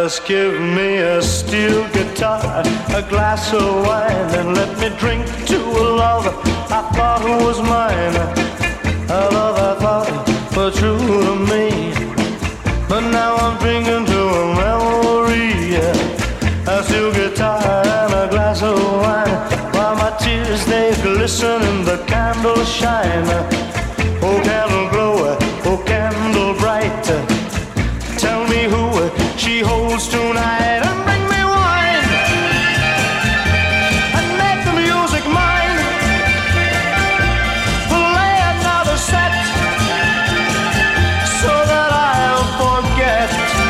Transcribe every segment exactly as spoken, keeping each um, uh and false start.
Just give me a steel guitar, a glass of wine, and let me drink to a love I thought was mine. A love I thought was true to me, but now I'm drinking to a memory. A steel guitar and a glass of wine, while my tears they glisten and the candles shine. Oh candle glow, oh candle bright, tell me who she holds tonight, and bring me wine and make the music mine. Play another set so that I'll forget.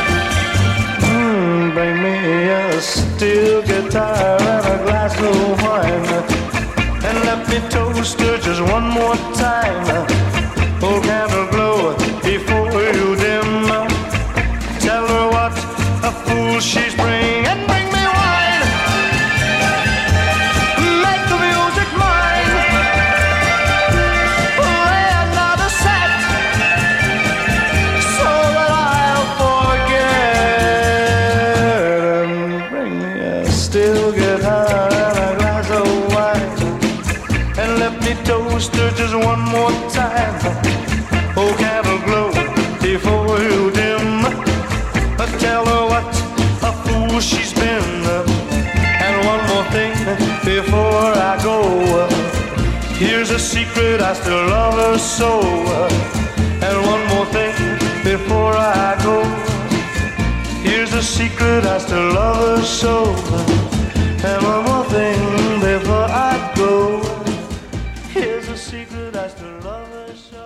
Mm, bring me a steel guitar and a glass of wine, and let me toast her just one more time. Oh candle glow before you dim, tell her what a fool she's bringing, and bring me wine, make the music mine. Play another set so that I'll forget, and bring me a steel guitar and a glass of wine, and let me toast her just one more time. Oh candle glow before you dim, tell her what a fool she's been. And one more thing before I go, here's a secret, I still love her so. And one more thing before I go, here's a secret, I still love her so. And one more thing before I go, here's a secret, I still love her so.